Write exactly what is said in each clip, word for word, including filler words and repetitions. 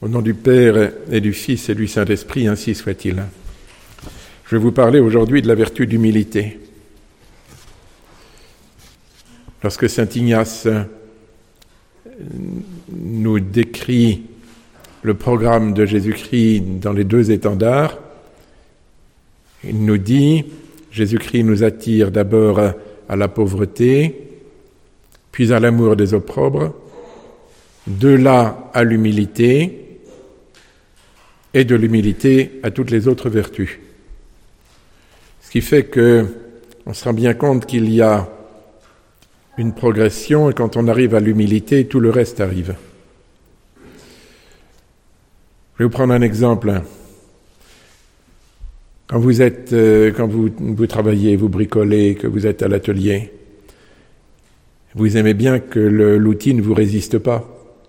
Au nom du Père et du Fils et du Saint-Esprit, ainsi soit-il. Je vais vous parler aujourd'hui de la vertu d'humilité. Lorsque saint Ignace nous décrit le programme de Jésus-Christ dans les deux étendards, il nous dit, Jésus-Christ nous attire d'abord à la pauvreté, puis à l'amour des opprobres, de là à l'humilité, et de l'humilité à toutes les autres vertus. Ce qui fait que on se rend bien compte qu'il y a une progression, et quand on arrive à l'humilité, tout le reste arrive. Je vais vous prendre un exemple. Quand vous êtes, euh, quand vous, vous travaillez, vous bricolez, que vous êtes à l'atelier, vous aimez bien que le, l'outil ne vous résiste pas.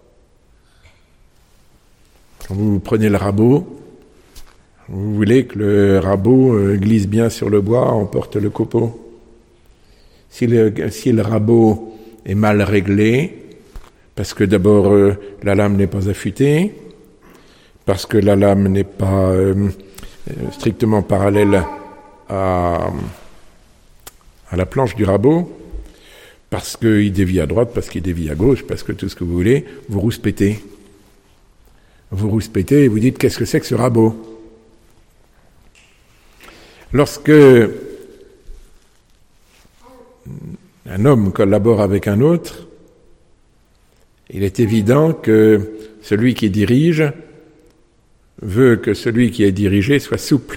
Quand vous prenez le rabot, vous voulez que le rabot euh, glisse bien sur le bois, emporte le copeau. Si le, si le rabot est mal réglé, parce que d'abord euh, la lame n'est pas affûtée, parce que la lame n'est pas euh, strictement parallèle à, à la planche du rabot, parce qu'il dévie à droite, parce qu'il dévie à gauche, parce que tout ce que vous voulez, vous rouspétez. Vous rouspétez et vous dites « qu'est-ce que c'est que ce rabot ?» Lorsque un homme collabore avec un autre, il est évident que celui qui dirige veut que celui qui est dirigé soit souple.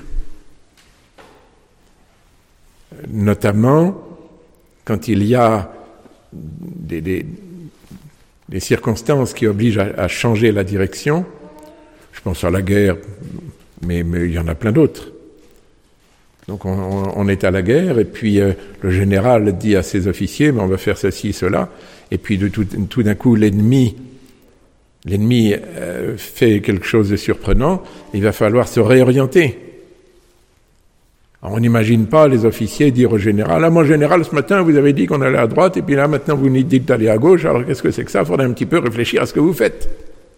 Notamment quand il y a des, des, des circonstances qui obligent à, à changer la direction. Je pense à la guerre, mais, mais il y en a plein d'autres. Donc on, on est à la guerre, et puis euh, le général dit à ses officiers, mais on va faire ceci, cela, et puis de tout, tout d'un coup l'ennemi, l'ennemi euh, fait quelque chose de surprenant, il va falloir se réorienter. Alors, on n'imagine pas les officiers dire au général, ah mon général, ce matin vous avez dit qu'on allait à droite, et puis là maintenant vous nous dites d'aller à gauche, alors qu'est-ce que c'est que ça? Il faudrait un petit peu réfléchir à ce que vous faites.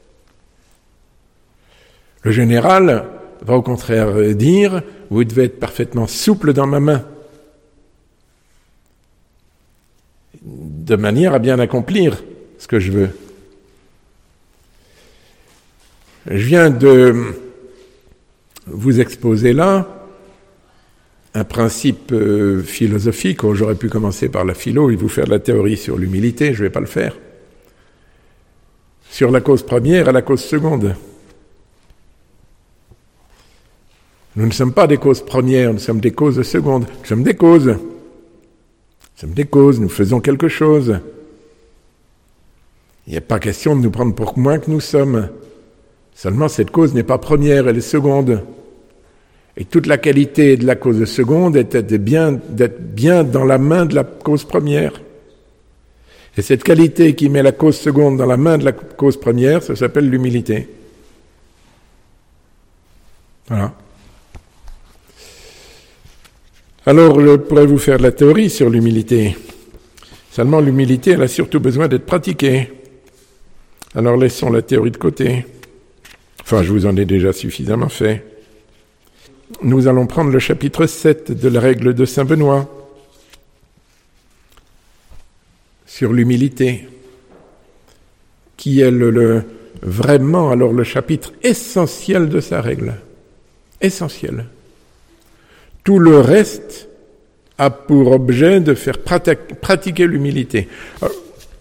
Le général va au contraire dire, vous devez être parfaitement souple dans ma main, de manière à bien accomplir ce que je veux. Je viens de vous exposer là un principe euh, philosophique, où j'aurais pu commencer par la philo et vous faire de la théorie sur l'humilité, je ne vais pas le faire. Sur la cause première et la cause seconde. Nous ne sommes pas des causes premières, nous sommes des causes secondes. Nous sommes des causes. Nous sommes des causes, nous faisons quelque chose. Il n'y a pas question de nous prendre pour moins que nous sommes. Seulement, cette cause n'est pas première, elle est seconde. Et toute la qualité de la cause seconde est d'être bien, d'être bien dans la main de la cause première. Et cette qualité qui met la cause seconde dans la main de la cause première, ça s'appelle l'humilité. Voilà. Alors, je pourrais vous faire de la théorie sur l'humilité. Seulement, l'humilité, elle a surtout besoin d'être pratiquée. Alors, laissons la théorie de côté. Enfin, je vous en ai déjà suffisamment fait. Nous allons prendre le chapitre sept de la règle de saint Benoît sur l'humilité, qui est le, le, vraiment alors le chapitre essentiel de sa règle. Essentiel. Tout le reste a pour objet de faire pratique, pratiquer l'humilité. Alors,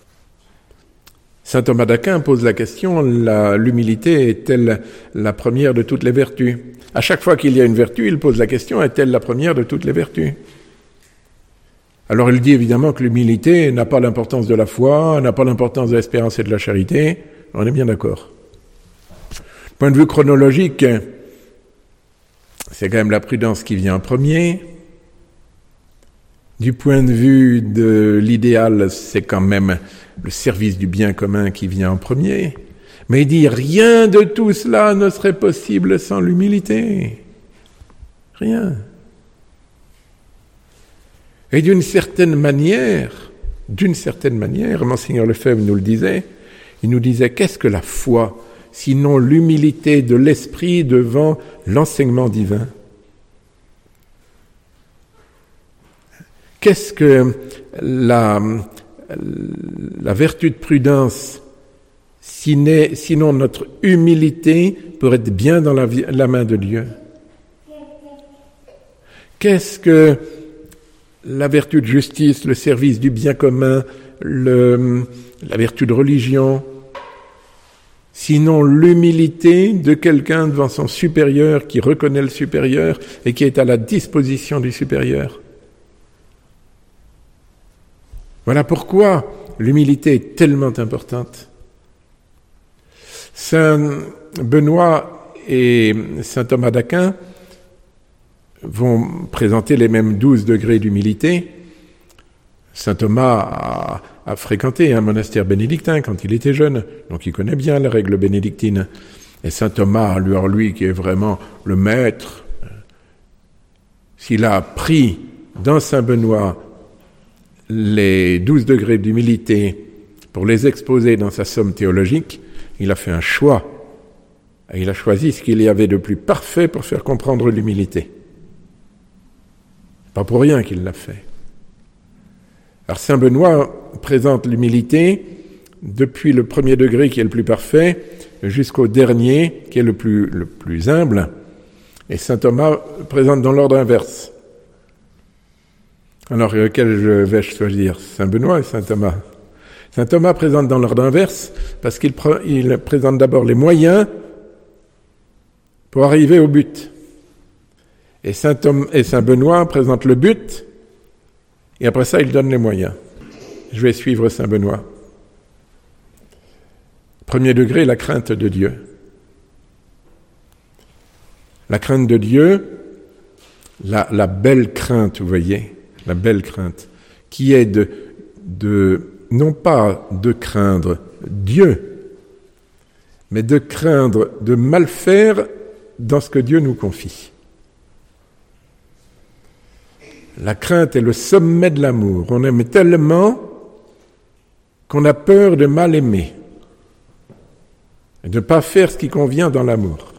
saint Thomas d'Aquin pose la question, la, l'humilité est-elle la première de toutes les vertus? À chaque fois qu'il y a une vertu, il pose la question, est-elle la première de toutes les vertus? Alors il dit évidemment que l'humilité n'a pas l'importance de la foi, n'a pas l'importance de l'espérance et de la charité. On est bien d'accord. Du point de vue chronologique, c'est quand même la prudence qui vient en premier. Du point de vue de l'idéal, c'est quand même le service du bien commun qui vient en premier. Mais il dit, rien de tout cela ne serait possible sans l'humilité. Rien. Et d'une certaine manière, d'une certaine manière, Monseigneur Lefebvre nous le disait, il nous disait, qu'est-ce que la foi? sinon l'humilité de l'esprit devant l'enseignement divin? Qu'est-ce que la, la vertu de prudence, sinon notre humilité pour être bien dans la, la main de Dieu? Qu'est-ce que la vertu de justice, le service du bien commun, le, la vertu de religion, sinon l'humilité de quelqu'un devant son supérieur, qui reconnaît le supérieur et qui est à la disposition du supérieur? Voilà pourquoi l'humilité est tellement importante. Saint Benoît et saint Thomas d'Aquin vont présenter les mêmes douze degrés d'humilité. Saint Thomas a, a fréquenté un monastère bénédictin quand il était jeune, donc il connaît bien les règles bénédictines. Et saint Thomas, lui, lui qui est vraiment le maître, s'il a pris dans saint Benoît les douze degrés d'humilité pour les exposer dans sa somme théologique, il a fait un choix. Et il a choisi ce qu'il y avait de plus parfait pour faire comprendre l'humilité. Pas pour rien qu'il l'a fait. Alors saint Benoît présente l'humilité depuis le premier degré qui est le plus parfait jusqu'au dernier qui est le plus, le plus humble. Et saint Thomas présente dans l'ordre inverse. Alors, lequel je vais choisir? Saint Benoît et saint Thomas. Saint Thomas présente dans l'ordre inverse parce qu'il pr- il présente d'abord les moyens pour arriver au but. Et saint, Tom- et saint Benoît présente le but et après ça, il donne les moyens. Je vais suivre saint Benoît. Premier degré, la crainte de Dieu. La crainte de Dieu, la, la belle crainte, vous voyez, la belle crainte, qui est de, de, non pas de craindre Dieu, mais de craindre de mal faire dans ce que Dieu nous confie. La crainte est le sommet de l'amour. On aime tellement qu'on a peur de mal aimer et de ne pas faire ce qui convient dans l'amour.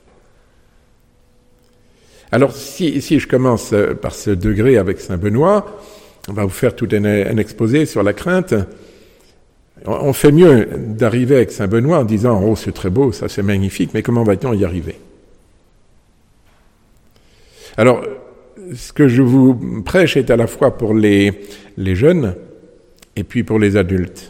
Alors, si, si je commence par ce degré avec saint Benoît, on va vous faire tout un, un exposé sur la crainte. On, on fait mieux d'arriver avec saint Benoît en disant « Oh, c'est très beau, ça c'est magnifique, mais comment va-t-on y arriver ?» Alors, ce que je vous prêche est à la fois pour les, les jeunes et puis pour les adultes.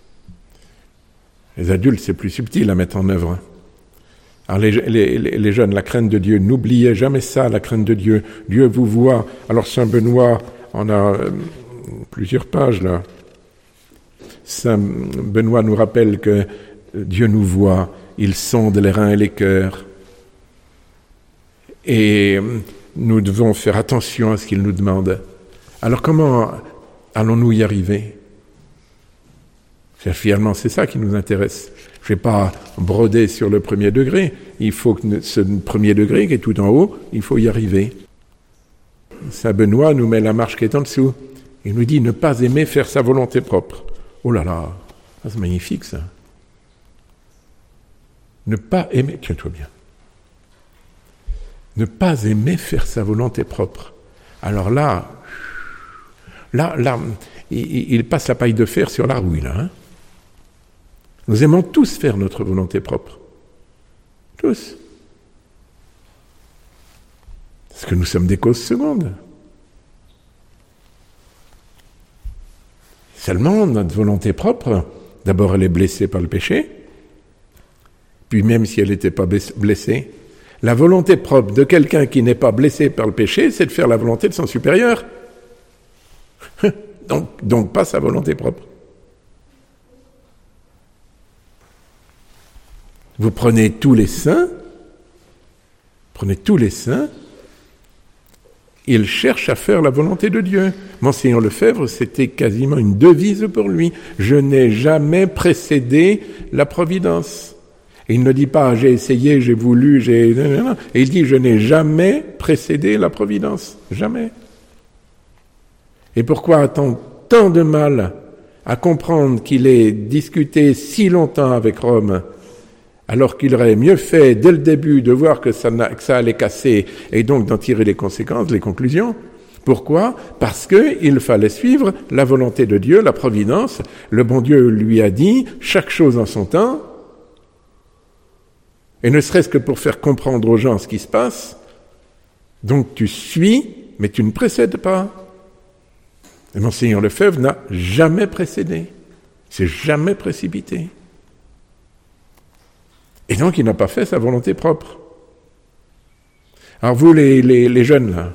Les adultes, c'est plus subtil à mettre en œuvre. Alors les, les, les jeunes, la crainte de Dieu, n'oubliez jamais ça, la crainte de Dieu. Dieu vous voit. Alors saint Benoît, on a euh, plusieurs pages là. Saint Benoît nous rappelle que Dieu nous voit, il sonde les reins et les cœurs. Et nous devons faire attention à ce qu'il nous demande. Alors comment allons-nous y arriver? Finalement, c'est ça qui nous intéresse. Je ne vais pas broder sur le premier degré. Il faut que ce premier degré qui est tout en haut, il faut y arriver. Saint Benoît nous met la marche qui est en dessous. Il nous dit ne pas aimer faire sa volonté propre. Oh là là, ça, c'est magnifique ça. Ne pas aimer, tiens-toi bien. Ne pas aimer faire sa volonté propre. Alors là, là, là, il, il passe la paille de fer sur la rouille là. Hein. Nous aimons tous faire notre volonté propre. Tous. Parce que nous sommes des causes secondes. Seulement, notre volonté propre, d'abord elle est blessée par le péché, puis même si elle n'était pas blessée, la volonté propre de quelqu'un qui n'est pas blessé par le péché, c'est de faire la volonté de son supérieur. donc, donc pas sa volonté propre. Vous prenez tous les saints, prenez tous les saints, ils cherchent à faire la volonté de Dieu. Monseigneur Lefebvre, c'était quasiment une devise pour lui. Je n'ai jamais précédé la providence. Et il ne dit pas, j'ai essayé, j'ai voulu, j'ai... Et il dit, je n'ai jamais précédé la providence. Jamais. Et pourquoi a-t-on tant de mal à comprendre qu'il ait discuté si longtemps avec Rome, alors qu'il aurait mieux fait dès le début de voir que ça, que ça allait casser et donc d'en tirer les conséquences, les conclusions. Pourquoi ? Parce qu'il fallait suivre la volonté de Dieu, la providence. Le bon Dieu lui a dit chaque chose en son temps, et ne serait-ce que pour faire comprendre aux gens ce qui se passe. Donc tu suis, mais tu ne précèdes pas. Et Monseigneur Lefebvre n'a jamais précédé, s'est jamais précipité. Et donc il n'a pas fait sa volonté propre. Alors vous les, les, les jeunes là,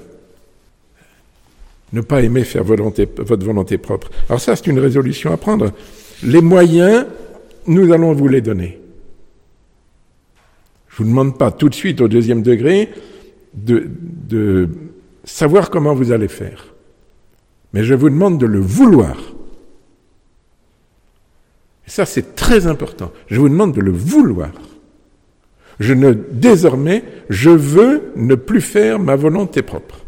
ne pas aimer faire volonté, votre volonté propre. Alors ça, c'est une résolution à prendre. Les moyens, nous allons vous les donner. Je ne vous demande pas tout de suite au deuxième degré de, de savoir comment vous allez faire. Mais je vous demande de le vouloir. Et ça, c'est très important. Je vous demande de le vouloir. Je ne, désormais, je veux ne plus faire ma volonté propre.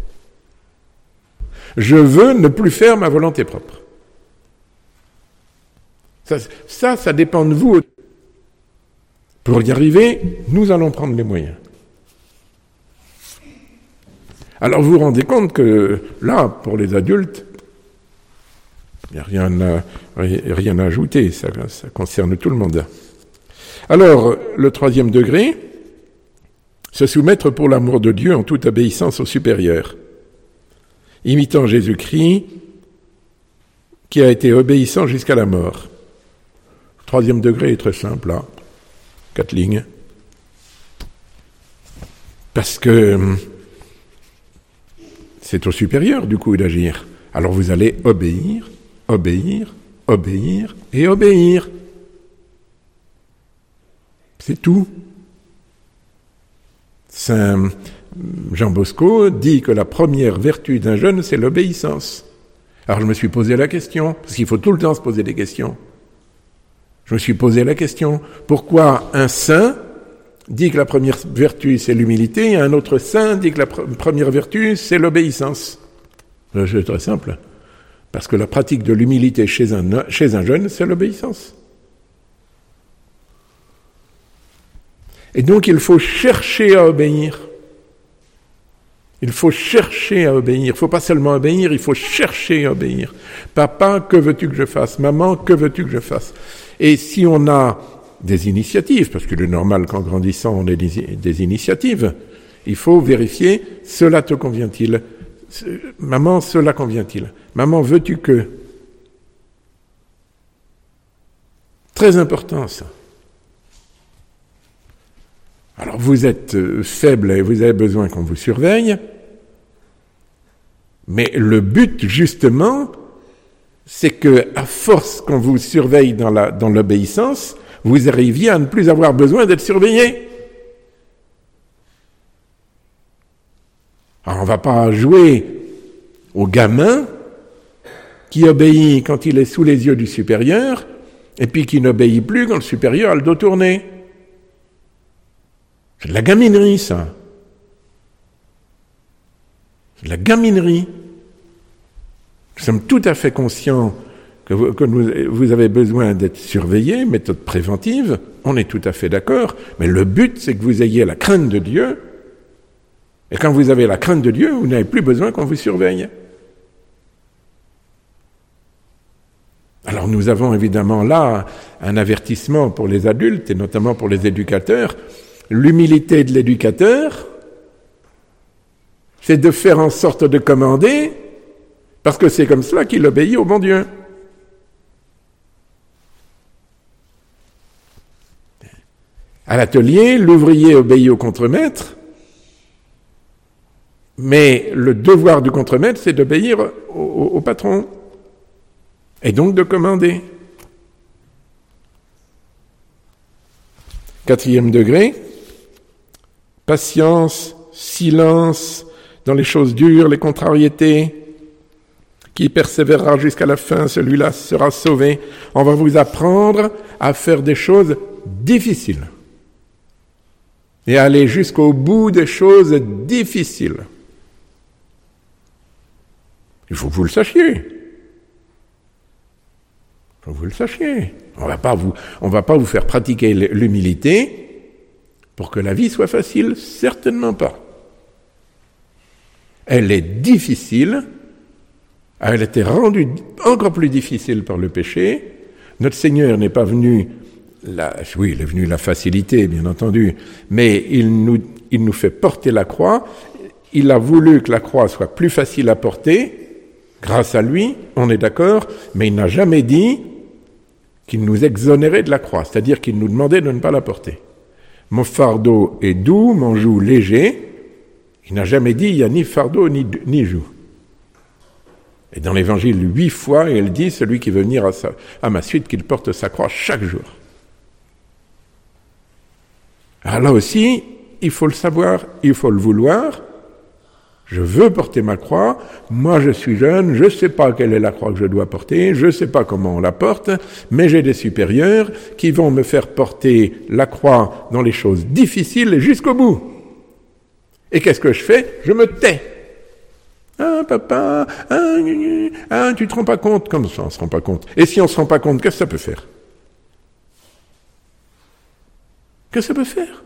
Je veux ne plus faire ma volonté propre. Ça, ça, ça dépend de vous. Pour y arriver, nous allons prendre les moyens. Alors vous vous rendez compte que là, pour les adultes, il n'y a rien à, rien à ajouter, ça, ça concerne tout le monde. Alors, le troisième degré, se soumettre pour l'amour de Dieu en toute obéissance au supérieur, imitant Jésus-Christ, qui a été obéissant jusqu'à la mort. Le troisième degré est très simple, là, quatre lignes. Parce que c'est au supérieur, du coup, d'agir. Alors vous allez obéir, obéir, obéir et obéir. C'est tout. Saint Jean Bosco dit que la première vertu d'un jeune, c'est l'obéissance. Alors je me suis posé la question, parce qu'il faut tout le temps se poser des questions. Je me suis posé la question, pourquoi un saint dit que la première vertu, c'est l'humilité, et un autre saint dit que la pr- première vertu, c'est l'obéissance? C'est très simple. Parce que la pratique de l'humilité chez un, chez un jeune, c'est l'obéissance. Et donc il faut chercher à obéir. Il faut chercher à obéir. Il ne faut pas seulement obéir, il faut chercher à obéir. Papa, que veux-tu que je fasse? Maman, que veux-tu que je fasse? Et si on a des initiatives, parce qu'il est normal qu'en grandissant on ait des, des initiatives, il faut vérifier, cela te convient-il? Maman, cela convient-il? Maman, veux-tu que? Très important ça. Alors vous êtes faible et vous avez besoin qu'on vous surveille, mais le but justement, c'est que à force qu'on vous surveille dans, la, dans l'obéissance, vous arriviez à ne plus avoir besoin d'être surveillé. Alors on ne va pas jouer au gamin qui obéit quand il est sous les yeux du supérieur et puis qui n'obéit plus quand le supérieur a le dos tourné. C'est de la gaminerie, ça. C'est de la gaminerie. Nous sommes tout à fait conscients que vous, que nous, vous avez besoin d'être surveillé, méthode préventive, on est tout à fait d'accord, mais le but, c'est que vous ayez la crainte de Dieu, et quand vous avez la crainte de Dieu, vous n'avez plus besoin qu'on vous surveille. Alors nous avons évidemment là un avertissement pour les adultes, et notamment pour les éducateurs. L'humilité de l'éducateur, c'est de faire en sorte de commander, parce que c'est comme cela qu'il obéit au bon Dieu. À l'atelier, l'ouvrier obéit au contremaître, mais le devoir du contremaître, c'est d'obéir au, au, au patron, et donc de commander. Quatrième degré, patience, silence dans les choses dures, les contrariétés. Qui persévérera jusqu'à la fin, celui-là sera sauvé. On va vous apprendre à faire des choses difficiles et à aller jusqu'au bout des choses difficiles. Il faut que vous le sachiez. Il faut que vous le sachiez. On va pas vous, on va pas vous faire pratiquer l'humilité pour que la vie soit facile, certainement pas. Elle est difficile, elle a été rendue encore plus difficile par le péché. Notre Seigneur n'est pas venu, la, oui, il est venu la faciliter, bien entendu, mais il nous, il nous fait porter la croix. Il a voulu que la croix soit plus facile à porter, grâce à lui, on est d'accord, mais il n'a jamais dit qu'il nous exonérait de la croix, c'est-à-dire qu'il nous demandait de ne pas la porter. Mon fardeau est doux, mon joug léger. Il n'a jamais dit il n'y a ni fardeau ni, ni joug. Et dans l'Évangile, huit fois, il dit celui qui veut venir à, sa, à ma suite, qu'il porte sa croix chaque jour. Alors là aussi, il faut le savoir, il faut le vouloir. Je veux porter ma croix, moi je suis jeune, je ne sais pas quelle est la croix que je dois porter, je ne sais pas comment on la porte, mais j'ai des supérieurs qui vont me faire porter la croix dans les choses difficiles jusqu'au bout. Et qu'est-ce que je fais? Je me tais. Ah papa, ah, ah tu te rends pas compte? Comme ça on se rend pas compte. Et si on se rend pas compte, qu'est-ce que ça peut faire? Qu'est-ce que ça peut faire?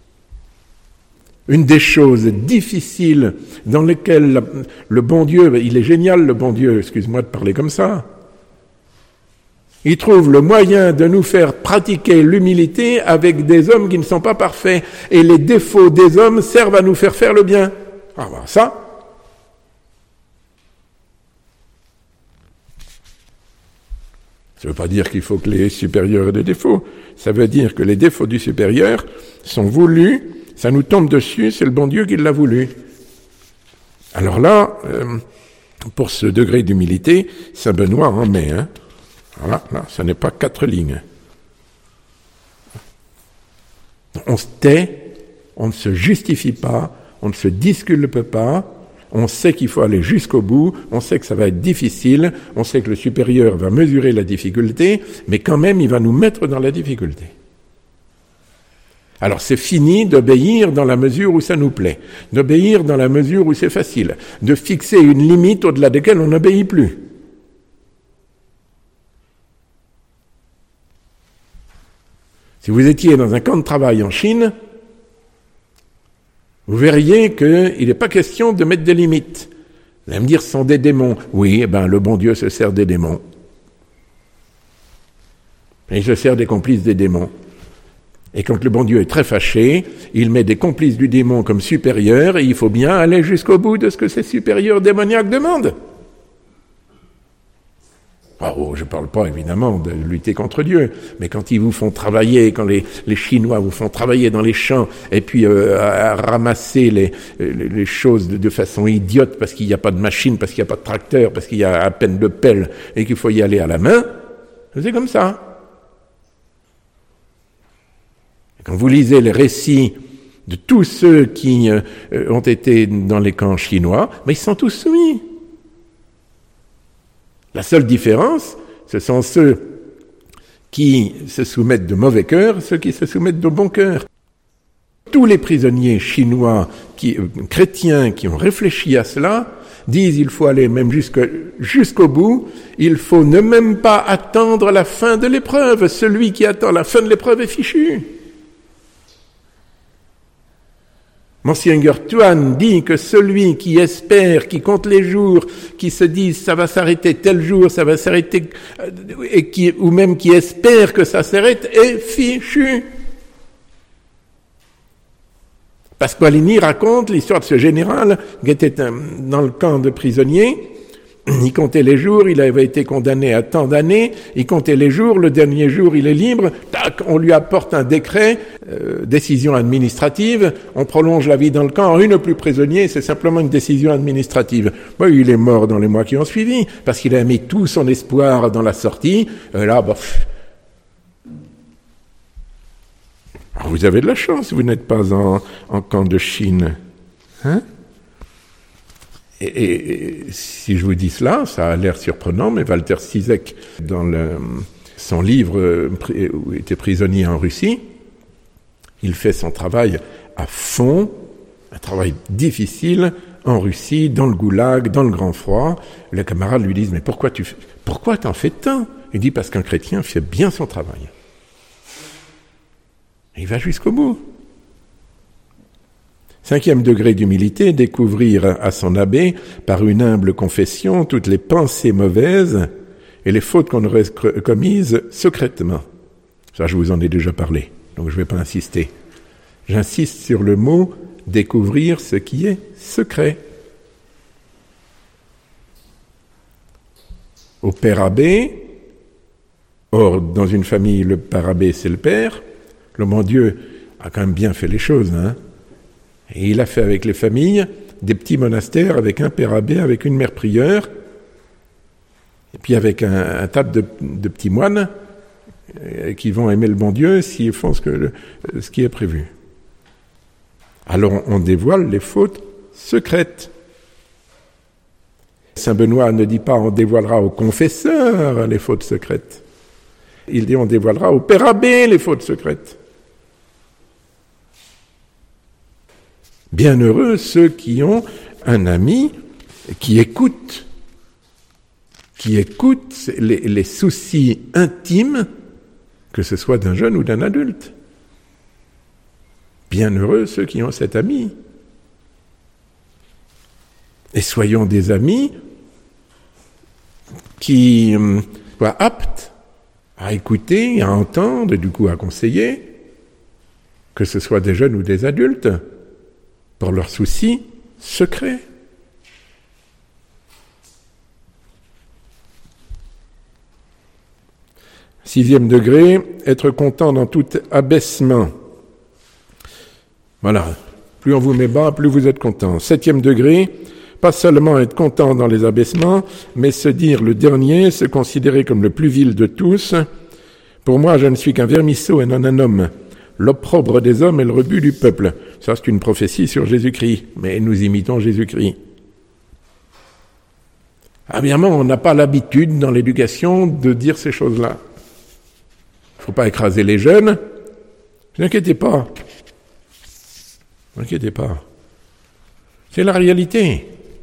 Une des choses difficiles dans lesquelles la, le bon Dieu, il est génial le bon Dieu, excuse-moi de parler comme ça, il trouve le moyen de nous faire pratiquer l'humilité avec des hommes qui ne sont pas parfaits, et les défauts des hommes servent à nous faire faire le bien. Ah ben ça, ça ne veut pas dire qu'il faut que les supérieurs aient des défauts, ça veut dire que les défauts du supérieur sont voulus. Ça nous tombe dessus, c'est le bon Dieu qui l'a voulu. Alors là, euh, pour ce degré d'humilité, Saint Benoît en met. Hein. Voilà, là, ce n'est pas quatre lignes. On se tait, on ne se justifie pas, on ne se disculpe pas, on sait qu'il faut aller jusqu'au bout, on sait que ça va être difficile, on sait que le supérieur va mesurer la difficulté, mais quand même, il va nous mettre dans la difficulté. Alors c'est fini d'obéir dans la mesure où ça nous plaît, d'obéir dans la mesure où c'est facile, de fixer une limite au-delà de laquelle on n'obéit plus. Si vous étiez dans un camp de travail en Chine, vous verriez qu'il n'est pas question de mettre des limites. Vous allez me dire, ce sont des démons. Oui, eh ben, le bon Dieu se sert des démons. Et il se sert des complices des démons. Et quand le bon Dieu est très fâché, il met des complices du démon comme supérieurs, et il faut bien aller jusqu'au bout de ce que ces supérieurs démoniaques demandent. Oh, je ne parle pas évidemment de lutter contre Dieu, mais quand ils vous font travailler, quand les, les Chinois vous font travailler dans les champs, et puis euh, à, à ramasser les, les, les choses de, de façon idiote, parce qu'il n'y a pas de machine, parce qu'il n'y a pas de tracteur, parce qu'il y a à peine de pelle, et qu'il faut y aller à la main, c'est comme ça. Quand vous lisez les récits de tous ceux qui euh, ont été dans les camps chinois, mais ils sont tous soumis. La seule différence, ce sont ceux qui se soumettent de mauvais cœur, ceux qui se soumettent de bon cœur. Tous les prisonniers chinois, qui, euh, chrétiens, qui ont réfléchi à cela, disent il faut aller même jusque, jusqu'au bout, il faut ne même pas attendre la fin de l'épreuve. Celui qui attend la fin de l'épreuve est fichu. Monseigneur Tuan dit que celui qui espère, qui compte les jours, qui se dit ça va s'arrêter tel jour, ça va s'arrêter, et qui, ou même qui espère que ça s'arrête, est fichu. Pasqualini raconte l'histoire de ce général qui était dans le camp de prisonniers. Il comptait les jours, il avait été condamné à tant d'années, il comptait les jours, le dernier jour il est libre, tac, on lui apporte un décret, euh, décision administrative, on prolonge la vie dans le camp, il n'est plus prisonnier, c'est simplement une décision administrative. Bon, il est mort dans les mois qui ont suivi, parce qu'il a mis tout son espoir dans la sortie, et là, bah, pff. Alors vous avez de la chance, vous n'êtes pas en, en camp de Chine. Hein? Et, et, et si je vous dis cela, ça a l'air surprenant, mais Walter Cizek, dans le, son livre où il était prisonnier en Russie, il fait son travail à fond, un travail difficile en Russie, dans le goulag, dans le grand froid. Les camarades lui disent « Mais pourquoi tu pourquoi t'en fais tant ?» Il dit « Parce qu'un chrétien fait bien son travail. » Il va jusqu'au bout. Cinquième degré d'humilité, découvrir à son abbé, par une humble confession, toutes les pensées mauvaises et les fautes qu'on aurait commises secrètement. Ça, je vous en ai déjà parlé, donc je ne vais pas insister. J'insiste sur le mot « découvrir ce qui est secret ». Au père abbé, or, dans une famille, le père abbé, c'est le père, le bon Dieu a quand même bien fait les choses, hein. Et il a fait avec les familles des petits monastères avec un père abbé, avec une mère prieure, et puis avec un, un tas de, de petits moines euh, qui vont aimer le bon Dieu s'ils font ce, que, ce qui est prévu. Alors on dévoile les fautes secrètes. Saint Benoît ne dit pas on dévoilera au confesseur les fautes secrètes. Il dit on dévoilera au père abbé les fautes secrètes. Bienheureux ceux qui ont un ami qui écoute, qui écoute les, les soucis intimes, que ce soit d'un jeune ou d'un adulte. Bienheureux ceux qui ont cet ami. Et soyons des amis qui euh, soient aptes à écouter, à entendre, et du coup à conseiller, que ce soit des jeunes ou des adultes, pour leurs soucis secrets. Sixième degré, être content dans tout abaissement. Voilà, plus on vous met bas, plus vous êtes content. Septième degré, pas seulement être content dans les abaissements, mais se dire le dernier, se considérer comme le plus vil de tous. Pour moi, je ne suis qu'un vermisseau et non un homme. L'opprobre des hommes est le rebut du peuple. Ça, c'est une prophétie sur Jésus-Christ, mais nous imitons Jésus-Christ. Évidemment, on n'a pas l'habitude dans l'éducation de dire ces choses-là. Il ne faut pas écraser les jeunes. Ne vous inquiétez pas. Ne vous inquiétez pas. C'est la réalité.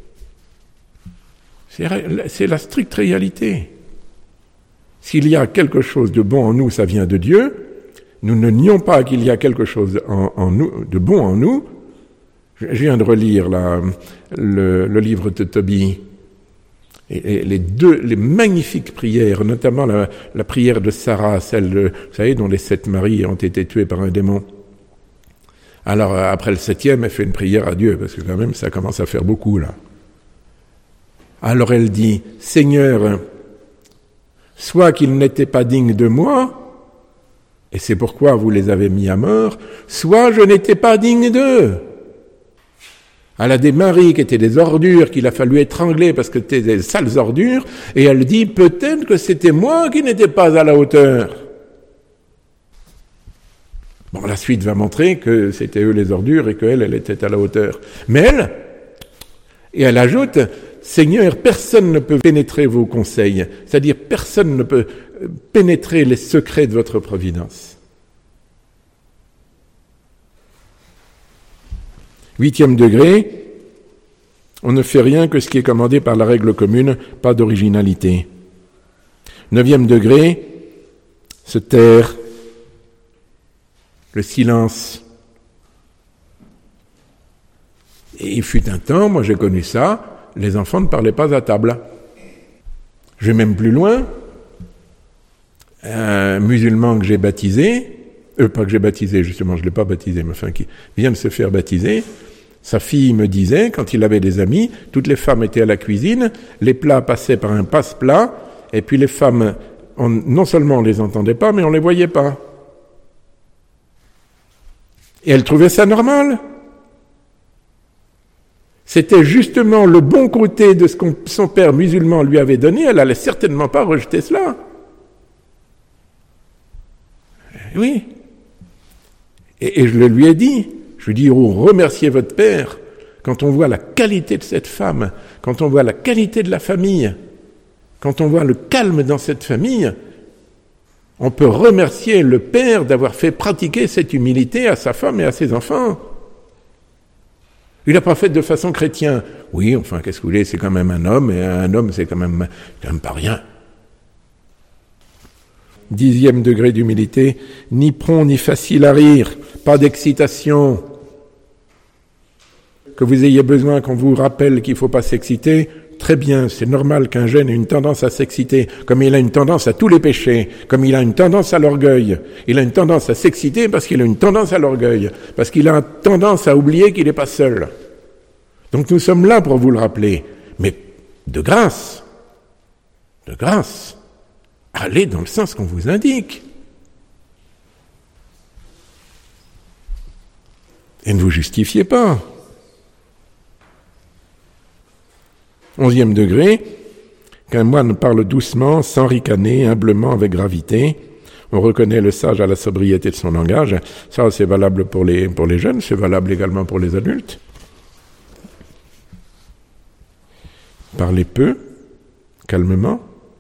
C'est, c'est la stricte réalité. S'il y a quelque chose de bon en nous, ça vient de Dieu. Nous ne nions pas qu'il y a quelque chose en, en nous, de bon en nous. Je viens de relire la, le, le livre de Tobie. Et, et les deux, les magnifiques prières, notamment la, la prière de Sarah, celle, de, vous savez, dont les sept maris ont été tués par un démon. Alors, après le septième, elle fait une prière à Dieu, parce que quand même, ça commence à faire beaucoup, là. Alors elle dit, « Seigneur, soit qu'ils n'étaient pas dignes de moi, et c'est pourquoi vous les avez mis à mort, soit je n'étais pas digne d'eux. » Elle a des maris qui étaient des ordures, qu'il a fallu étrangler parce que c'était des sales ordures, et elle dit, peut-être que c'était moi qui n'étais pas à la hauteur. Bon, la suite va montrer que c'était eux les ordures et qu'elle, elle était à la hauteur. Mais elle, et elle ajoute, Seigneur, personne ne peut pénétrer vos conseils, c'est-à-dire personne ne peut pénétrer les secrets de votre providence. Huitième degré, on ne fait rien que ce qui est commandé par la règle commune, pas d'originalité. Neuvième degré, se taire, le silence. Et il fut un temps, moi j'ai connu ça, les enfants ne parlaient pas à table. Je vais même plus loin, un musulman que j'ai baptisé, euh, pas que j'ai baptisé justement, je ne l'ai pas baptisé, mais enfin qui vient de se faire baptiser, sa fille me disait, quand il avait des amis, toutes les femmes étaient à la cuisine, les plats passaient par un passe-plat, et puis les femmes, on, non seulement on les entendait pas, mais on les voyait pas. Et elle trouvait ça normal. C'était justement le bon côté de ce que son père musulman lui avait donné, elle allait certainement pas rejeter cela. Oui. Et, et je le lui ai dit. Je lui dis, oh, remerciez votre père. Quand on voit la qualité de cette femme, quand on voit la qualité de la famille, quand on voit le calme dans cette famille, on peut remercier le père d'avoir fait pratiquer cette humilité à sa femme et à ses enfants. Il n'a pas fait de façon chrétienne. Oui, enfin, qu'est-ce que vous voulez, c'est quand même un homme, et un homme, c'est quand même, quand même pas rien. Dixième degré d'humilité, ni prompt ni facile à rire, pas d'excitation. que vous ayez besoin qu'on vous rappelle qu'il ne faut pas s'exciter, très bien, c'est normal qu'un jeune ait une tendance à s'exciter, comme il a une tendance à tous les péchés, comme il a une tendance à l'orgueil. Il a une tendance à s'exciter parce qu'il a une tendance à l'orgueil, parce qu'il a une tendance à oublier qu'il n'est pas seul. Donc nous sommes là pour vous le rappeler, mais de grâce, de grâce, allez dans le sens qu'on vous indique. Et ne vous justifiez pas. Onzième degré, qu'un moine parle doucement, sans ricaner, humblement, avec gravité. On reconnaît le sage à la sobriété de son langage. Ça, c'est valable pour les, pour les jeunes, c'est valable également pour les adultes. Parlez peu, calmement.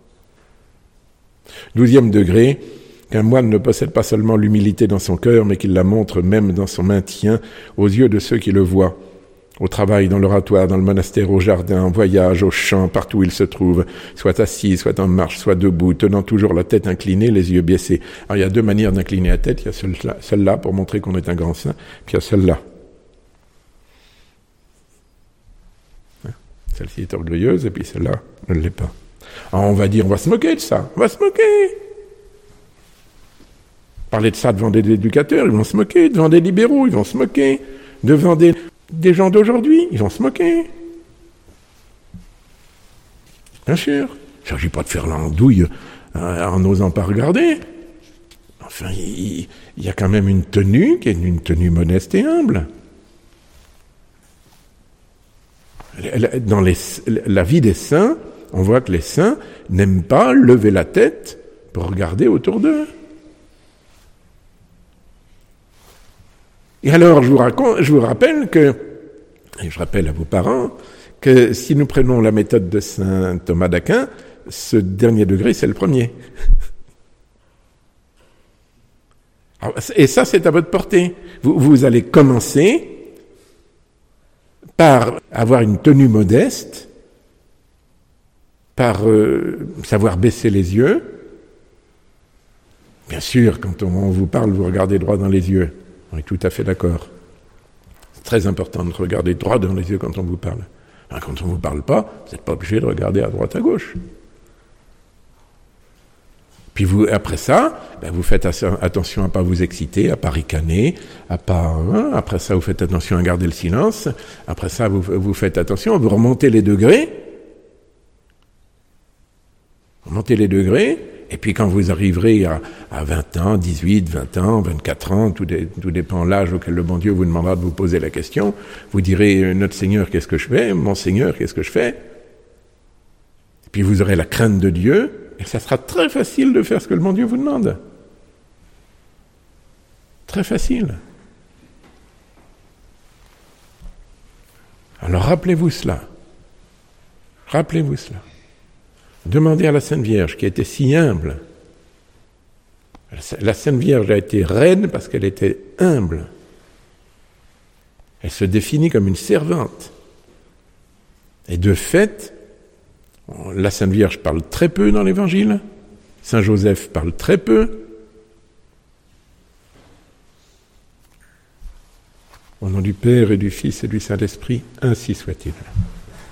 Douzième degré, qu'un moine ne possède pas seulement l'humilité dans son cœur, mais qu'il la montre même dans son maintien aux yeux de ceux qui le voient. Au travail, dans l'oratoire, dans le monastère, au jardin, en voyage, au champ, partout où il se trouve, soit assis, soit en marche, soit debout, tenant toujours la tête inclinée, les yeux baissés. Alors il y a deux manières d'incliner la tête, il y a celle-là, celle-là pour montrer qu'on est un grand saint, puis il y a celle-là. Celle-ci est orgueilleuse, et puis celle-là ne l'est pas. Alors on va dire, on va se moquer de ça, on va se moquer. Parler de ça devant des éducateurs, ils vont se moquer, devant des libéraux, ils vont se moquer, devant des, des gens d'aujourd'hui, ils vont se moquer. Bien sûr, il ne s'agit pas de faire l'andouille euh, en n'osant pas regarder. Enfin, il, il y a quand même une tenue qui est une tenue modeste et humble. Dans les, la vie des saints, on voit que les saints n'aiment pas lever la tête pour regarder autour d'eux. Et alors, je vous, raconte, je vous rappelle que, et je rappelle à vos parents, que si nous prenons la méthode de saint Thomas d'Aquin, ce dernier degré, c'est le premier. Alors, et ça, c'est à votre portée. Vous, vous allez commencer par avoir une tenue modeste, par euh, savoir baisser les yeux. Bien sûr, quand on, on vous parle, vous regardez droit dans les yeux. On est tout à fait d'accord. C'est très important de regarder droit dans les yeux quand on vous parle. Alors, quand on ne vous parle pas, vous n'êtes pas obligé de regarder à droite, à gauche. Puis vous, après ça, ben vous faites attention à ne pas vous exciter, à ne pas ricaner, à pas. Hein, après ça, vous faites attention à garder le silence. Après ça, vous, vous faites attention, vous remontez les degrés. Remontez les degrés. Et puis quand vous arriverez à, à vingt ans, dix-huit, vingt ans, vingt-quatre ans, tout, dé, tout dépend de l'âge auquel le bon Dieu vous demandera de vous poser la question, vous direz, notre Seigneur, qu'est-ce que je fais ? Mon Seigneur, qu'est-ce que je fais ? Et puis vous aurez la crainte de Dieu, et ça sera très facile de faire ce que le bon Dieu vous demande. Très facile. Alors rappelez-vous cela. Rappelez-vous cela. Demandez à la Sainte Vierge, qui était si humble. La Sainte Vierge a été reine parce qu'elle était humble. Elle se définit comme une servante. Et de fait, la Sainte Vierge parle très peu dans l'Évangile. Saint Joseph parle très peu. Au nom du Père et du Fils et du Saint-Esprit, ainsi soit-il.